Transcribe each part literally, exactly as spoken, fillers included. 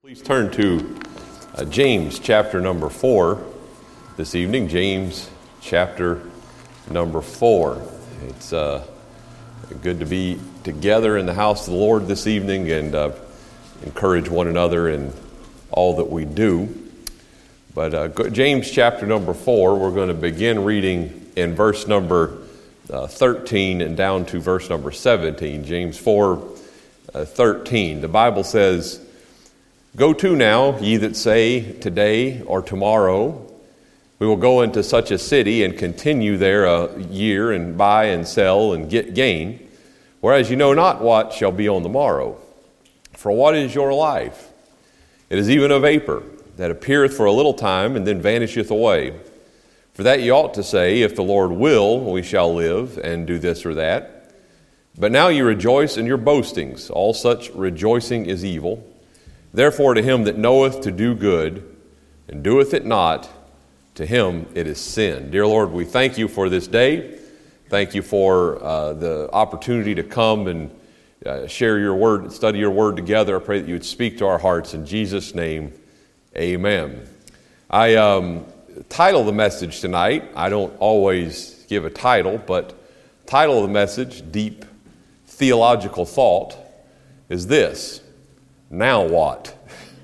Please turn to uh, James chapter number four this evening. James chapter number four. It's uh, good to be together in the house of the Lord this evening and uh, encourage one another in all that we do. But uh, James chapter number four, we're going to begin reading in verse number uh, thirteen and down to verse number seventeen. James four, uh, thirteen. The Bible says, "Go to now, ye that say, today or tomorrow, we will go into such a city and continue there a year and buy and sell and get gain, whereas you know not what shall be on the morrow. For what is your life? It is even a vapor that appeareth for a little time and then vanisheth away. For that ye ought to say, if the Lord will, we shall live and do this or that. But now ye rejoice in your boastings. All such rejoicing is evil. Therefore to him that knoweth to do good, and doeth it not, to him it is sin." Dear Lord, we thank you for this day. Thank you for uh, the opportunity to come and uh, share your word, study your word together. I pray that you would speak to our hearts. In Jesus' name, amen. I um, title the message tonight. I don't always give a title, but title of the message, deep theological thought, is this: now what?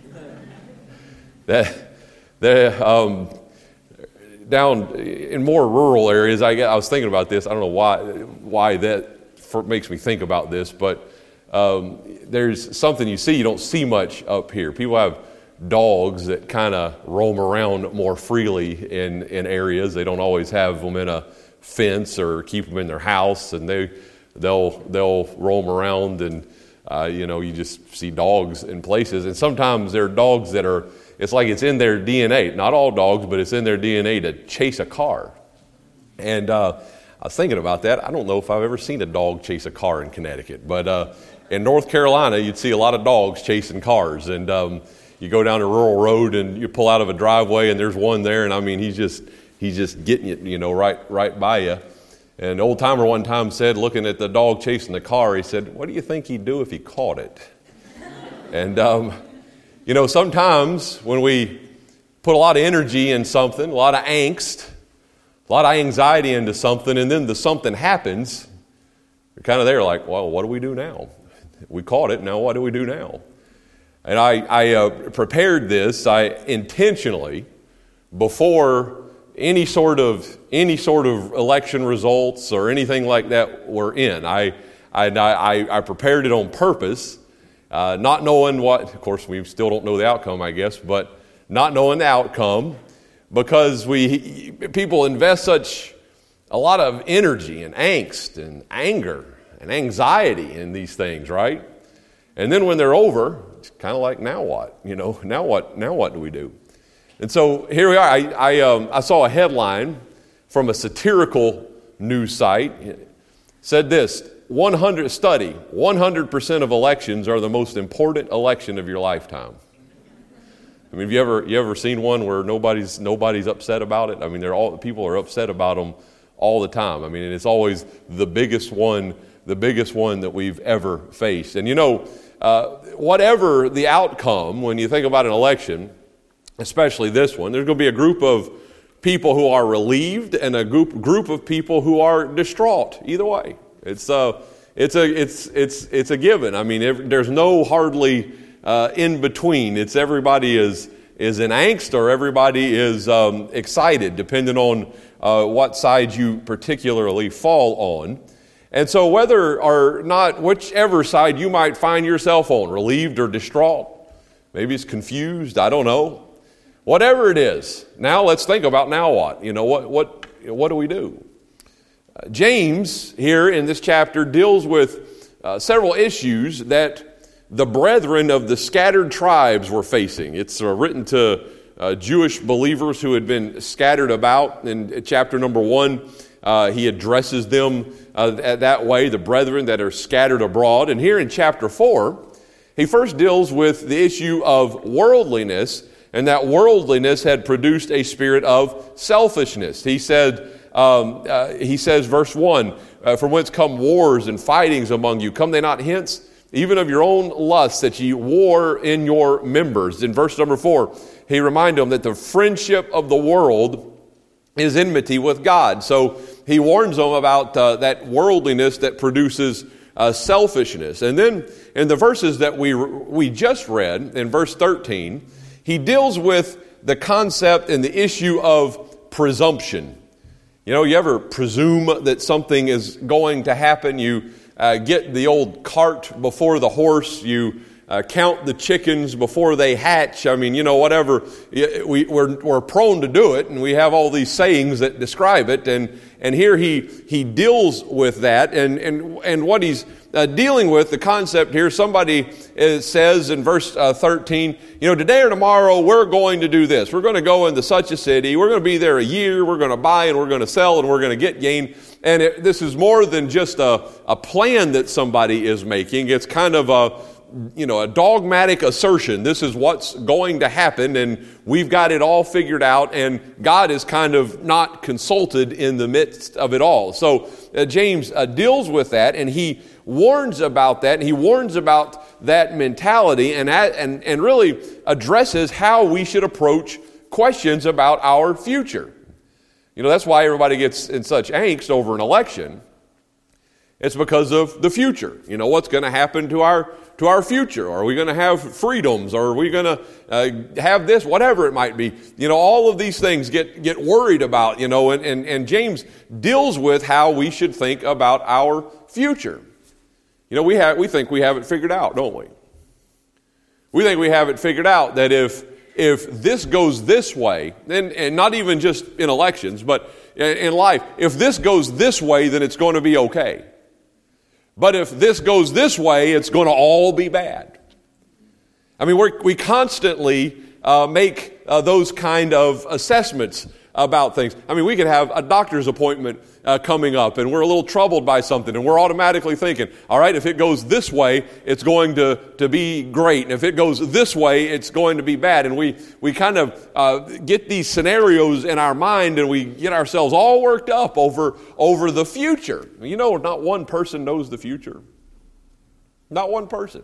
that, that, um, down in more rural areas, I, I was thinking about this. I don't know why why that for, makes me think about this, but um, there's something you see you don't see much up here. People have dogs that kind of roam around more freely in, in areas. They don't always have them in a fence or keep them in their house, and they they'll they'll roam around and Uh, you know, you just see dogs in places, and sometimes there are dogs that are, it's like it's in their D N A. Not all dogs, but it's in their D N A to chase a car. And uh, I was thinking about that. I don't know if I've ever seen a dog chase a car in Connecticut, but uh, in North Carolina, you'd see a lot of dogs chasing cars. And um, you go down a rural road and you pull out of a driveway, and there's one there, and I mean, he's just he's just getting it, you know, right right by you. And an old timer one time said, looking at the dog chasing the car, he said, "What do you think he'd do if he caught it?" And, um, you know, sometimes when we put a lot of energy in something, a lot of angst, a lot of anxiety into something, and then the something happens, you're kind of there like, well, what do we do now? We caught it, now what do we do now? And I, I uh, prepared this, I intentionally, before any sort of any sort of election results or anything like that were in. I I, I, I prepared it on purpose, uh, not knowing what, of course we still don't know the outcome, I guess, but not knowing the outcome, because we people invest such a lot of energy and angst and anger and anxiety in these things, right? And then when they're over, it's kind of like, now what? You know, now what? Now what do we do? And so here we are. I I, um, I saw a headline from a satirical news site. It said this: one hundred study, one hundred percent of elections are the most important election of your lifetime. I mean, have you ever you ever seen one where nobody's nobody's upset about it? I mean, they're all people are upset about them all the time. I mean, and it's always the biggest one, the biggest one that we've ever faced. And you know, uh, whatever the outcome, when you think about an election, especially this one, there's going to be a group of people who are relieved and a group group of people who are distraught. Either way, it's a it's a it's it's it's a given. I mean, every, there's no hardly uh, in between. It's everybody is is in angst or everybody is um, excited, depending on uh, what side you particularly fall on. And so, whether or not whichever side you might find yourself on, relieved or distraught, maybe it's confused. I don't know. Whatever it is, now let's think about now what. You know, what what what do we do? Uh, James, here in this chapter, deals with uh, several issues that the brethren of the scattered tribes were facing. It's uh, written to uh, Jewish believers who had been scattered about. In chapter number one, uh, he addresses them uh, that way, the brethren that are scattered abroad. And here in chapter four, he first deals with the issue of worldliness, and that worldliness had produced a spirit of selfishness. He said, um, uh, he says, verse one, uh, "From whence come wars and fightings among you? Come they not hence? even of your own lusts that ye war in your members. In verse number four, he reminded them that the friendship of the world is enmity with God. So he warns them about uh, that worldliness that produces uh, selfishness. And then in the verses that we we just read, in verse thirteen, he deals with the concept and the issue of presumption. You know, you ever presume that something is going to happen? You uh, get the old cart before the horse. You uh, count the chickens before they hatch. I mean, you know, whatever. We, we're, we're prone to do it, and we have all these sayings that describe it. And and here he he deals with that, and and and what he's uh, dealing with, the concept here. Somebody uh, says in verse uh, thirteen, you know, today or tomorrow we're going to do this. We're going to go into such a city. We're going to be there a year. We're going to buy and we're going to sell and we're going to get gain. And it, this is more than just a a plan that somebody is making. It's kind of a you know, a dogmatic assertion. This is what's going to happen, and we've got it all figured out, and God is kind of not consulted in the midst of it all. So uh, James uh, deals with that, and he warns about that, and he warns about that mentality, and, and, and really addresses how we should approach questions about our future. You know, that's why everybody gets in such angst over an election. It's because of the future. You know, what's going to happen to our to our future? Are we going to have freedoms? Or are we going to uh, have this? Whatever it might be. You know, all of these things get, get worried about, you know, and, and, and James deals with how we should think about our future. You know, we have we think we have it figured out, don't we? We think we have it figured out that if if this goes this way, and, and not even just in elections, but in, in life, if this goes this way, then it's going to be okay. But if this goes this way, it's going to all be bad. I mean, we're, we constantly uh, make uh, those kind of assessments about things. I mean, we could have a doctor's appointment uh, coming up, and we're a little troubled by something, and we're automatically thinking, all right, if it goes this way, it's going to, to be great. And if it goes this way, it's going to be bad. And we, we kind of uh, get these scenarios in our mind, and we get ourselves all worked up over, over the future. You know, not one person knows the future. Not one person.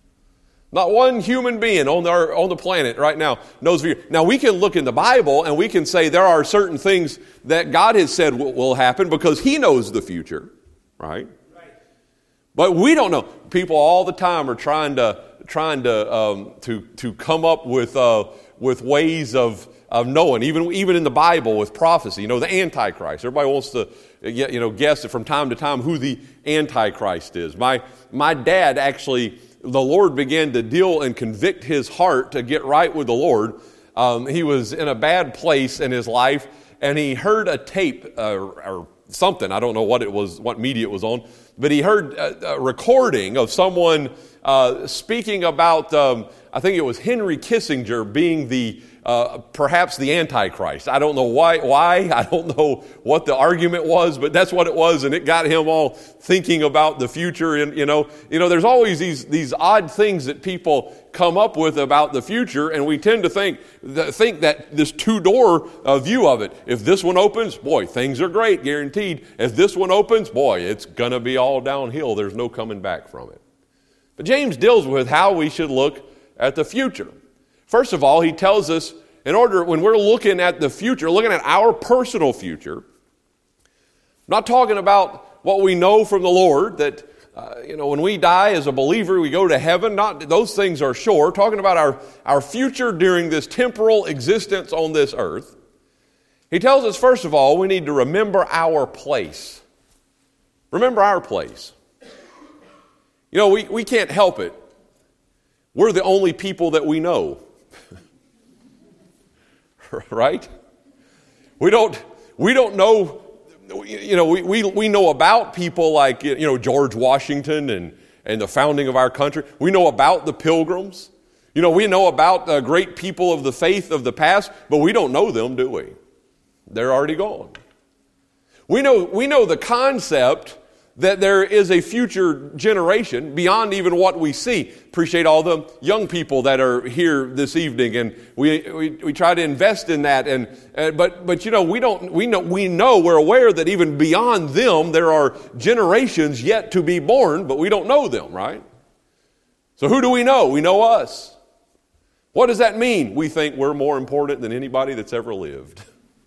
Not one human being on our, on the planet right now knows the future. Now, we can look in the Bible and we can say there are certain things that God has said will, will happen because He knows the future, right? Right. But we don't know. People all the time are trying to trying to um, to to come up with uh, with ways of of knowing. Even even in the Bible with prophecy, you know, the Antichrist. Everybody wants to you know guess from time to time who the Antichrist is. My my dad actually. The Lord began to deal and convict his heart to get right with the Lord. Um, he was in a bad place in his life, and he heard a tape uh, or something. I don't know what it was, what media it was on, but he heard a, a recording of someone uh, speaking about, um, I think it was Henry Kissinger being the Uh, perhaps the Antichrist. I don't know why, why. I don't know what the argument was, but that's what it was, and it got him all thinking about the future. And you know, you know, there's always these these odd things that people come up with about the future, and we tend to think that, think that this two-door uh, view of it. If this one opens, boy, things are great, guaranteed. If this one opens, boy, it's gonna be all downhill. There's no coming back from it. But James deals with how we should look at the future. First of all, he tells us in order, when we're looking at the future, looking at our personal future, not talking about what we know from the Lord, that, uh, you know, when we die as a believer, we go to heaven. Not those things are sure. Talking about our, our future during this temporal existence on this earth. He tells us, first of all, we need to remember our place. Remember our place. You know, we, we can't help it. We're the only people that we know. Right? We don't we don't know, you know, we, we, we know about people like, you know, George Washington and, and the founding of our country. We know about the Pilgrims. You know, we know about the great people of the faith of the past, but we don't know them, do we? They're already gone. We know we know the concept that there is a future generation beyond even what we see. Appreciate all the young people that are here this evening, and we we, we try to invest in that. And uh, but but you know we don't we know we know we're aware that even beyond them there are generations yet to be born, but we don't know them, right? So who do we know? We know us. What does that mean? We think we're more important than anybody that's ever lived.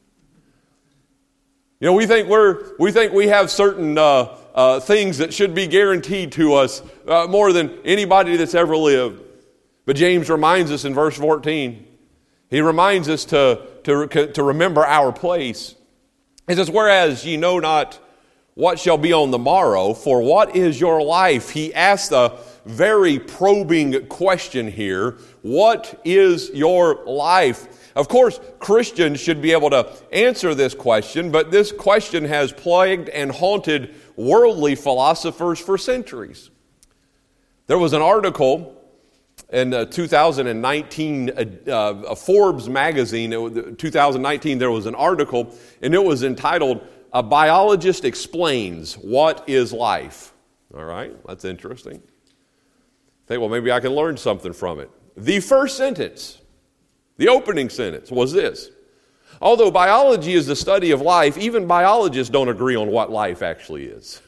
You know, we think we're we think we have certain uh, uh, things that should be guaranteed to us uh, more than anybody that's ever lived. But James reminds us in verse fourteen. He reminds us to to to remember our place. He says, "Whereas ye know not what shall be on the morrow, for what is your life?" He asks a very probing question here. What is your life? Of course, Christians should be able to answer this question, but this question has plagued and haunted worldly philosophers for centuries. There was an article in uh, two thousand nineteen, uh, uh, Forbes magazine, it, two thousand nineteen, there was an article, and it was entitled, "A Biologist Explains What is Life." All right, that's interesting. Think, well, maybe I can learn something from it. The first sentence, the opening sentence was this: "Although biology is the study of life, even biologists don't agree on what life actually is."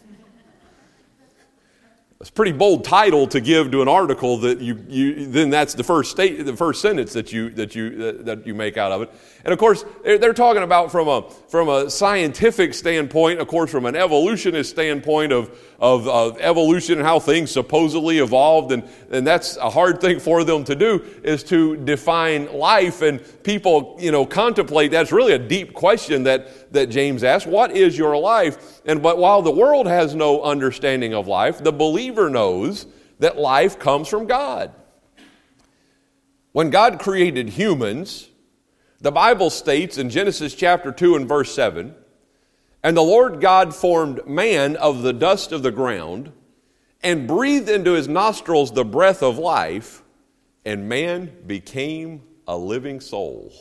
It's a pretty bold title to give to an article that you, you then that's the first state, the first sentence that you that you that you make out of it. And of course, they're, they're talking about from a from a scientific standpoint, of course, from an evolutionist standpoint of of, of evolution and how things supposedly evolved, and and that's a hard thing for them to do, is to define life. And people, you know, contemplate. That's really a deep question that that James asks. What is your life? And but while the world has no understanding of life, the believer knows that life comes from God. When God created humans, the Bible states in Genesis chapter two and verse seven, "And the Lord God formed man of the dust of the ground, and breathed into his nostrils the breath of life, and man became a living soul."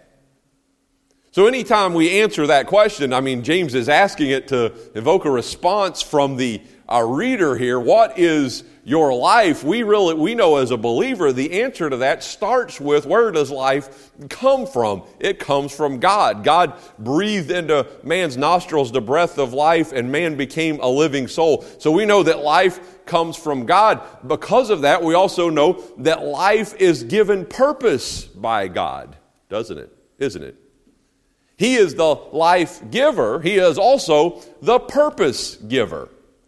So anytime we answer that question, I mean, James is asking it to evoke a response from the uh, reader here. What is your life? We really, we know as a believer, the answer to that starts with, where does life come from? It comes from God. God breathed into man's nostrils the breath of life, and man became a living soul. So we know that life comes from God. Because of that, we also know that life is given purpose by God, doesn't it? Isn't it? He is the life giver. He is also the purpose giver.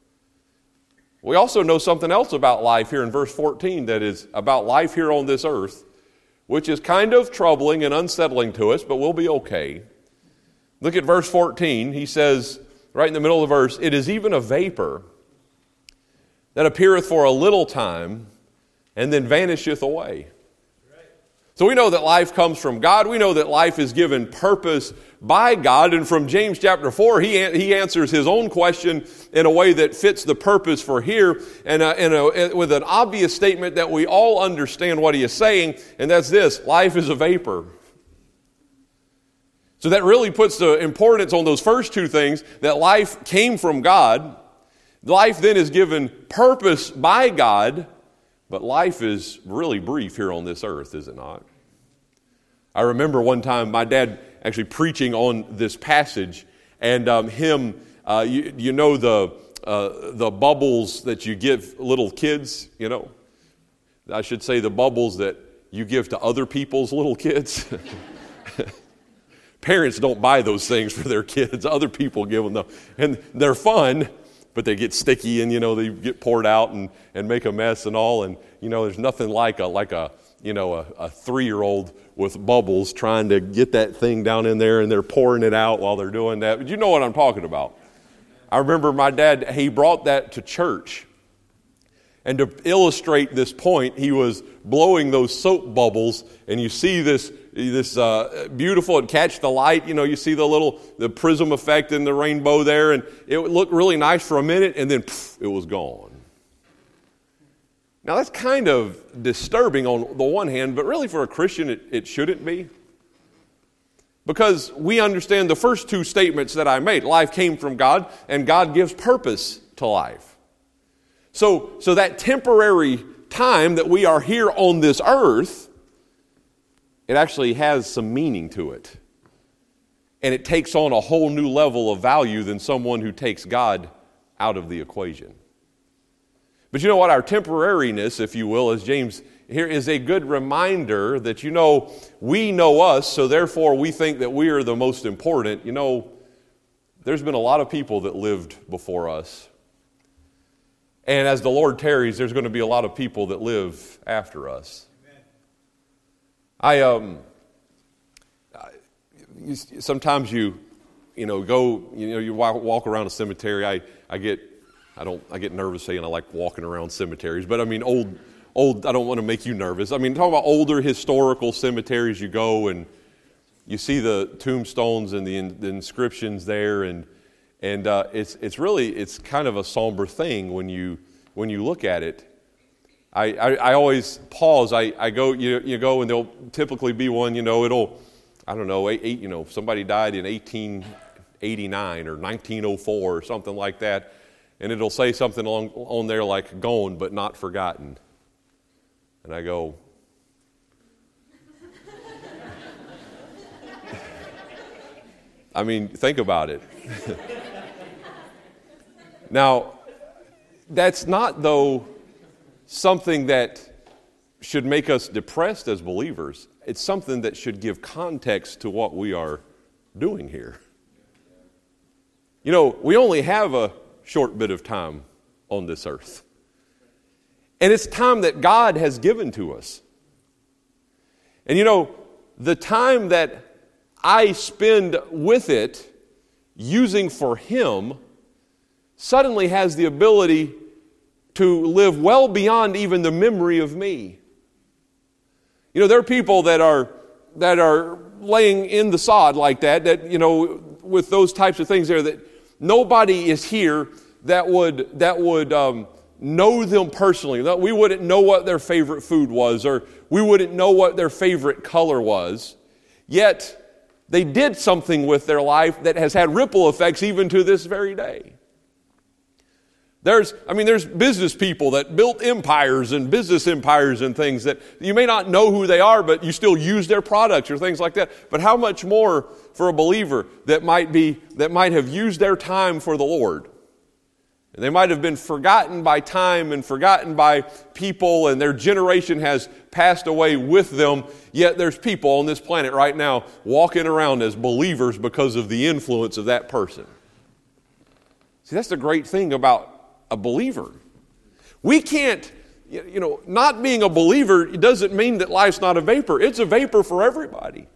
We also know something else about life here in verse fourteen that is about life here on this earth, which is kind of troubling and unsettling to us, but we'll be okay. Look at verse fourteen. He says, right in the middle of the verse, "It is even a vapor that appeareth for a little time and then vanisheth away." So we know that life comes from God. We know that life is given purpose by God. And from James chapter four, he he answers his own question in a way that fits the purpose for here, and uh, in a, with an obvious statement that we all understand what he is saying, and that's this: life is a vapor. So that really puts the importance on those first two things, that life came from God. Life then is given purpose by God. But life is really brief here on this earth, is it not? I remember one time my dad actually preaching on this passage, and um, him, uh, you, you know the uh, the bubbles that you give little kids, you know? I should say the bubbles that you give to other people's little kids. Parents don't buy those things for their kids. Other people give them them. And they're fun, but they get sticky, and, you know, they get poured out and, and make a mess and all. And, you know, there's nothing like a, like a you know, a, a three-year-old with bubbles trying to get that thing down in there, and they're pouring it out while they're doing that. But you know what I'm talking about. I remember my dad, he brought that to church. And to illustrate this point, he was blowing those soap bubbles, and you see this this uh, beautiful, and catch the light, you know, you see the little, the prism effect in the rainbow there, and it would look really nice for a minute, and then poof, it was gone. Now that's kind of disturbing on the one hand, but really for a Christian it, it shouldn't be. Because we understand the first two statements that I made. Life came from God, and God gives purpose to life. So, so that temporary time that we are here on this earth, it actually has some meaning to it. And it takes on a whole new level of value than someone who takes God out of the equation. But you know what? Our temporariness, if you will, as James here, is a good reminder that, you know, we know us, so therefore we think that we are the most important. You know, there's been a lot of people that lived before us. And as the Lord tarries, there's going to be a lot of people that live after us. Amen. I, um, I, you, sometimes you, you know, go, you know, you walk, walk around a cemetery. I, I get, I don't, I get nervous saying I like walking around cemeteries, but I mean, old, old, I don't want to make you nervous. I mean, talking about older historical cemeteries, you go and you see the tombstones and the, the inscriptions there, and And uh, it's it's really it's kind of a somber thing when you when you look at it. I, I, I always pause. I, I go you you go and there'll typically be one. You know it'll I don't know eight, eight you know somebody died in eighteen eighty-nine or nineteen oh four or something like that, and it'll say something on on there like "gone but not forgotten," and I go. I mean, think about it. Now, that's not, though, something that should make us depressed as believers. It's something that should give context to what we are doing here. You know, we only have a short bit of time on this earth. And it's time that God has given to us. And you know, the time that I spend with it, using for Him, suddenly has the ability to live well beyond even the memory of me. You know, there are people that are that are laying in the sod like that, that, you know, with those types of things there, that nobody is here that would that would um, know them personally. That we wouldn't know what their favorite food was, or we wouldn't know what their favorite color was. Yet they did something with their life that has had ripple effects even to this very day. There's, I mean, there's business people that built empires and business empires and things that you may not know who they are, but you still use their products or things like that. But how much more for a believer that might be, that might have used their time for the Lord? And they might have been forgotten by time and forgotten by people, and their generation has passed away with them. Yet there's people on this planet right now walking around as believers because of the influence of that person. See, that's the great thing about a believer. We can't, you know, not being a believer doesn't mean that life's not a vapor. It's a vapor for everybody.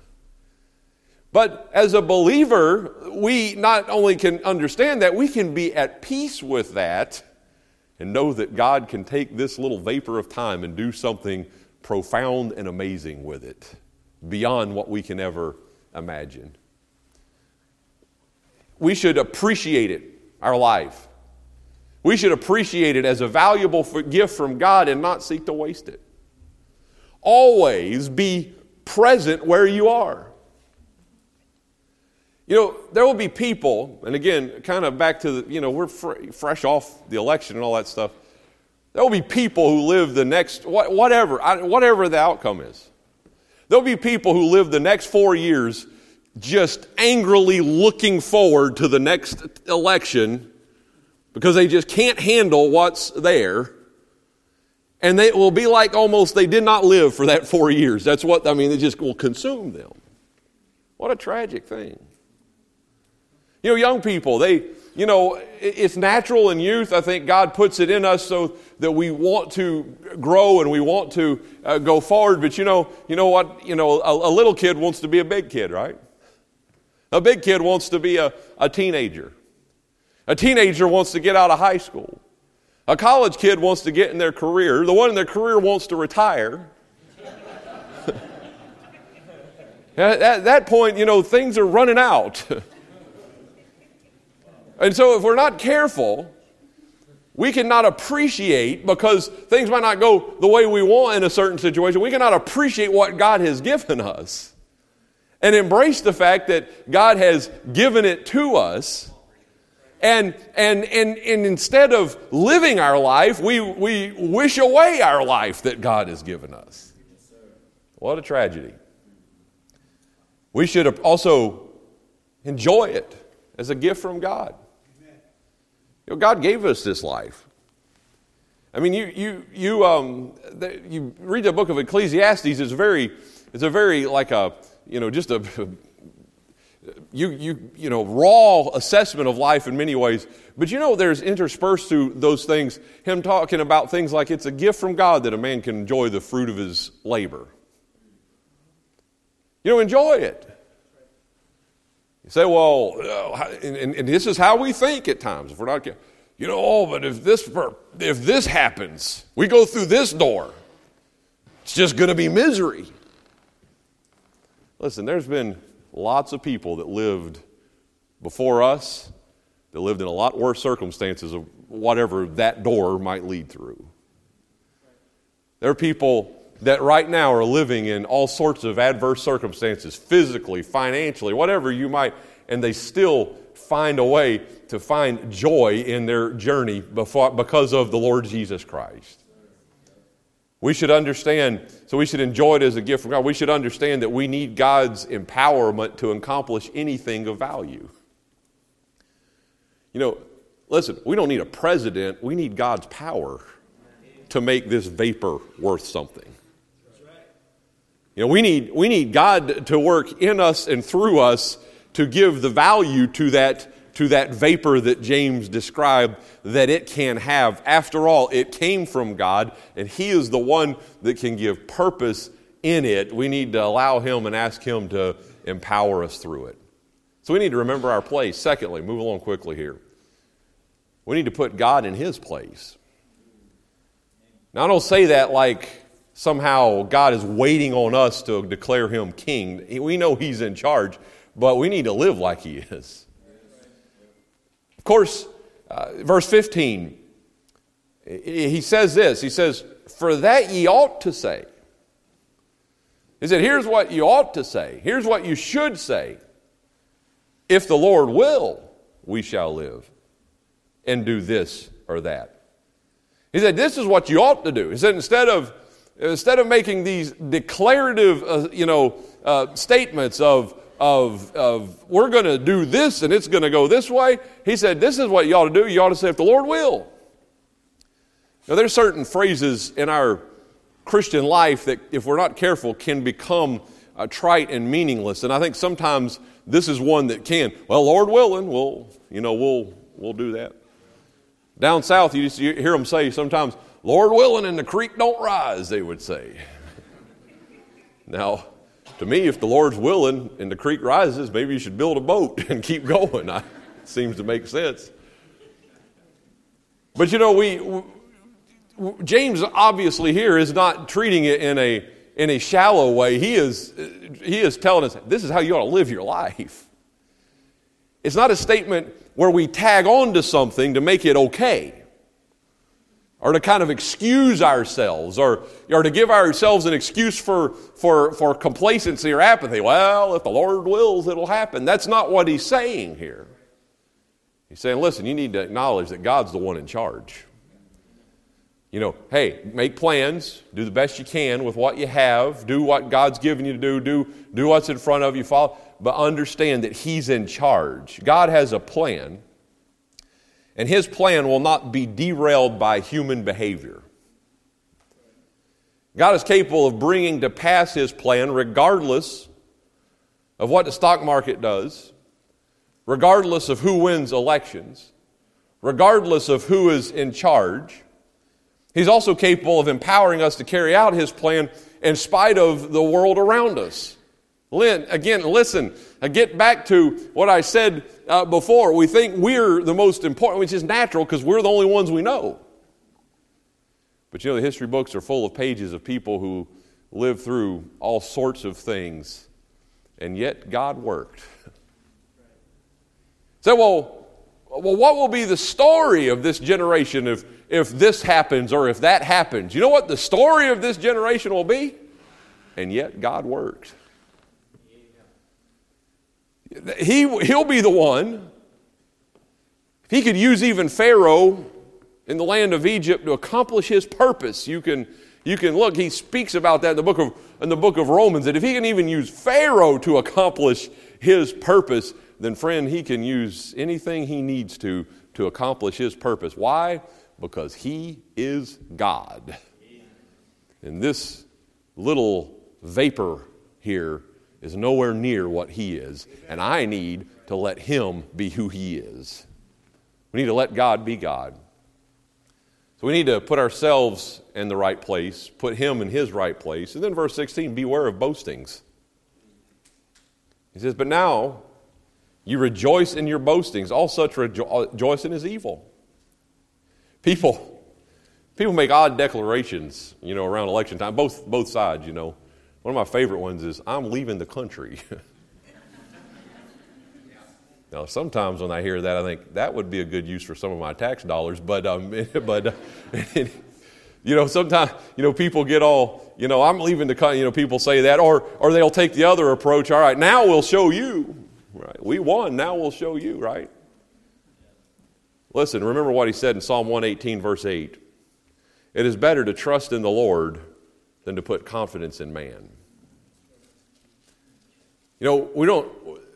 But as a believer, we not only can understand that, we can be at peace with that and know that God can take this little vapor of time and do something profound and amazing with it, beyond what we can ever imagine. We should appreciate it, our life. We should appreciate it as a valuable gift from God and not seek to waste it. Always be present where you are. You know, there will be people, and again, kind of back to the, you know, we're fr- fresh off the election and all that stuff. There will be people who live the next, whatever, whatever the outcome is. There will be people who live the next four years just angrily looking forward to the next election because they just can't handle what's there. And they will be like almost they did not live for that four years. That's what, I mean, it just will consume them. What a tragic thing. You know, young people, they, you know, it's natural in youth. I think God puts it in us so that we want to grow and we want to uh, go forward. But you know, you know what? You know, a, a little kid wants to be a big kid, right? A big kid wants to be a, a teenager. A teenager wants to get out of high school. A college kid wants to get in their career. The one in their career wants to retire. At that point, you know, things are running out. And so if we're not careful, we cannot appreciate, because things might not go the way we want in a certain situation, we cannot appreciate what God has given us and embrace the fact that God has given it to us. And and and, and instead of living our life, we, we wish away our life that God has given us. What a tragedy. We should also enjoy it as a gift from God. You know, God gave us this life. I mean, you you you um the, you read the book of Ecclesiastes. It's very it's a very like a you know just a you you you know raw assessment of life in many ways. But you know, there's interspersed through those things him talking about things like it's a gift from God that a man can enjoy the fruit of his labor. You know, enjoy it. You say, well, and, and, and this is how we think at times. If we're not, you know, oh, but if this if this happens, we go through this door, it's just going to be misery. Listen, there's been lots of people that lived before us that lived in a lot worse circumstances of whatever that door might lead through. There are people that right now are living in all sorts of adverse circumstances, physically, financially, whatever you might, and they still find a way to find joy in their journey before, because of the Lord Jesus Christ. We should understand, so we should enjoy it as a gift from God. We should understand that we need God's empowerment to accomplish anything of value. You know, listen, we don't need a president. We need God's power to make this vapor worth something. You know, we need we need God to work in us and through us to give the value to that to that vapor that James described that it can have. After all, it came from God, and He is the one that can give purpose in it. We need to allow Him and ask Him to empower us through it. So we need to remember our place. Secondly, move along quickly here. We need to put God in His place. Now, I don't say that like somehow God is waiting on us to declare Him king. We know He's in charge, but we need to live like He is. Of course, uh, verse fifteen, he says this. He says, "For that ye ought to say." He said, here's what you ought to say. Here's what you should say. If the Lord will, we shall live and do this or that. He said, this is what you ought to do. He said, instead of Instead of making these declarative, uh, you know, uh, statements of, of, of we're going to do this and it's going to go this way, he said, this is what you ought to do. You ought to say, if the Lord will. Now, there's certain phrases in our Christian life that, if we're not careful, can become uh, trite and meaningless. And I think sometimes this is one that can. Well, Lord willing, we'll, you know, we'll we'll do that. Down south, you just you hear them say sometimes, Lord willing and the creek don't rise, they would say. Now, to me, if the Lord's willing and the creek rises, maybe you should build a boat and keep going. It seems to make sense. But you know, we, we James obviously here is not treating it in a in a shallow way. He is he is telling us this is how you ought to live your life. It's not a statement where we tag on to something to make it okay, or to kind of excuse ourselves, or, or to give ourselves an excuse for, for, for complacency or apathy. Well, if the Lord wills, it'll happen. That's not what he's saying here. He's saying, listen, you need to acknowledge that God's the one in charge. You know, hey, make plans, do the best you can with what you have, do what God's given you to do, do, do what's in front of you, follow, but understand that He's in charge. God has a plan. And His plan will not be derailed by human behavior. God is capable of bringing to pass His plan regardless of what the stock market does, regardless of who wins elections, regardless of who is in charge. He's also capable of empowering us to carry out His plan in spite of the world around us. Lynn, again, listen, I get back to what I said uh, before. We think we're the most important, which is natural because we're the only ones we know. But you know, the history books are full of pages of people who lived through all sorts of things, and yet God worked. So, well, well, what will be the story of this generation if, if this happens or if that happens? You know what the story of this generation will be? And yet God worked. He, he'll be the one. If He could use even Pharaoh in the land of Egypt to accomplish His purpose, you can, you can look, he speaks about that in the book of, in the book of Romans, that if He can even use Pharaoh to accomplish His purpose, then friend, He can use anything He needs to to accomplish His purpose. Why? Because he is God. And this little vapor here is nowhere near what he is. And I need to let him be who he is. We need to let God be God. So we need to put ourselves in the right place, put him in his right place. And then verse sixteen, beware of boastings. He says, but now you rejoice in your boastings. All such rejo- rejoicing is evil. People, people make odd declarations, you know, around election time, both, both sides, you know. One of my favorite ones is, I'm leaving the country. Now, sometimes when I hear that, I think that would be a good use for some of my tax dollars. But, um, but uh, you know, sometimes, you know, people get all, you know, I'm leaving the country, you know, people say that. Or, or they'll take the other approach. All right, now we'll show you. Right? We won, now we'll show you, right? Listen, remember what he said in Psalm one eighteen, verse eight. It is better to trust in the Lord than to put confidence in man. You know, we don't...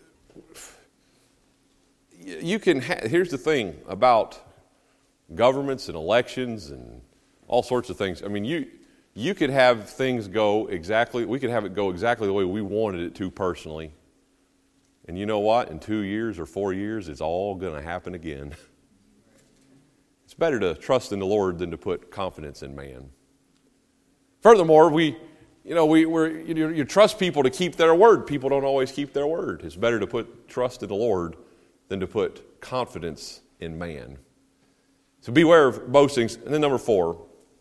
You can. Ha- here's the thing about governments and elections and all sorts of things. I mean, you you could have things go exactly. We could have it go exactly the way we wanted it to personally. And you know what? In two years or four years, it's all going to happen again. It's better to trust in the Lord than to put confidence in man. Furthermore, we, you know, we we're, you, you trust people to keep their word. People don't always keep their word. It's better to put trust in the Lord than to put confidence in man. So beware of boastings. And then number four,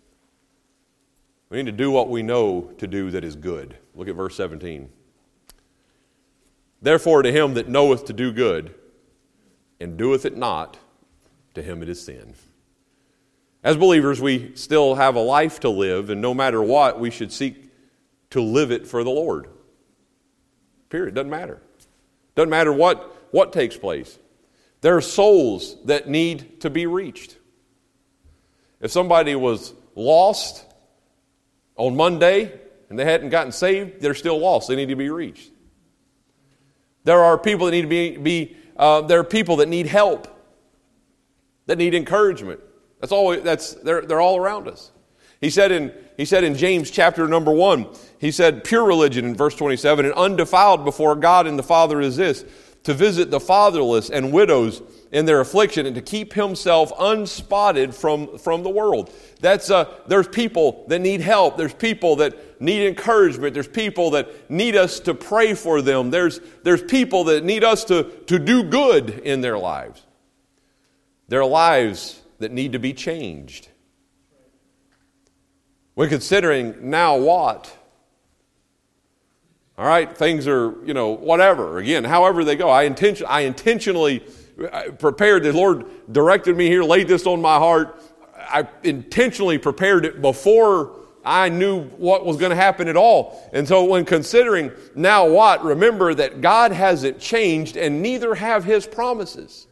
we need to do what we know to do that is good. Look at verse seventeen. Therefore to him that knoweth to do good, and doeth it not, to him it is sin. As believers, we still have a life to live, and no matter what, we should seek to live it for the Lord. Period. Doesn't matter. Doesn't matter what What takes place? There are souls that need to be reached. If somebody was lost on Monday and they hadn't gotten saved, they're still lost. They need to be reached. There are people that need to be, be uh, there are people that need help, that need encouragement. That's all. That's they're they're all around us. He said in he said in James chapter number one, he said, pure religion in verse twenty-seven, and undefiled before God and the Father is this, to visit the fatherless and widows in their affliction, and to keep himself unspotted from, from the world. That's uh, there's people that need help. There's people that need encouragement. There's people that need us to pray for them. There's, there's people that need us to, to do good in their lives. There are lives that need to be changed. When considering now what, all right, things are, you know, whatever. Again, however they go. I, intention, I intentionally prepared. The Lord directed me here, laid this on my heart. I intentionally prepared it before I knew what was going to happen at all. And so when considering now what, remember that God hasn't changed and neither have his promises.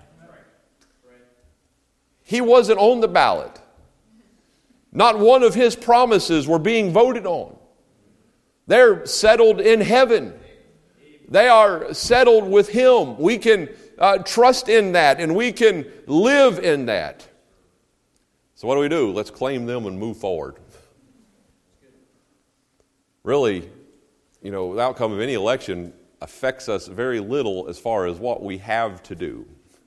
He wasn't on the ballot. Not one of his promises were being voted on. They're settled in heaven. They are settled with him. We can uh, trust in that, and we can live in that. So what do we do? Let's claim them and move forward. Really, you know, the outcome of any election affects us very little as far as what we have to do.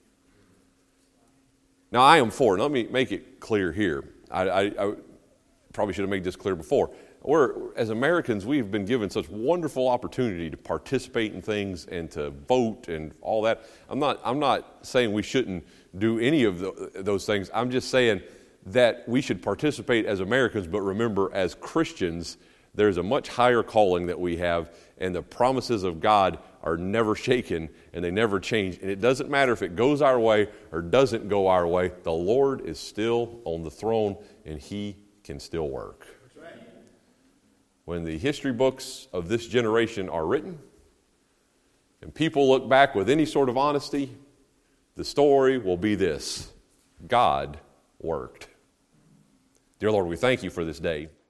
Now, I am for, and let me make it clear here. I, I, I probably should have made this clear before. We're, as Americans, we've been given such wonderful opportunity to participate in things and to vote and all that. I'm not, I'm not saying we shouldn't do any of the, those things. I'm just saying that we should participate as Americans, but remember, as Christians, there's a much higher calling that we have, and the promises of God are never shaken, and they never change. And it doesn't matter if it goes our way or doesn't go our way. The Lord is still on the throne, and he can still work. When the history books of this generation are written, and people look back with any sort of honesty, the story will be this: God worked. Dear Lord, we thank you for this day.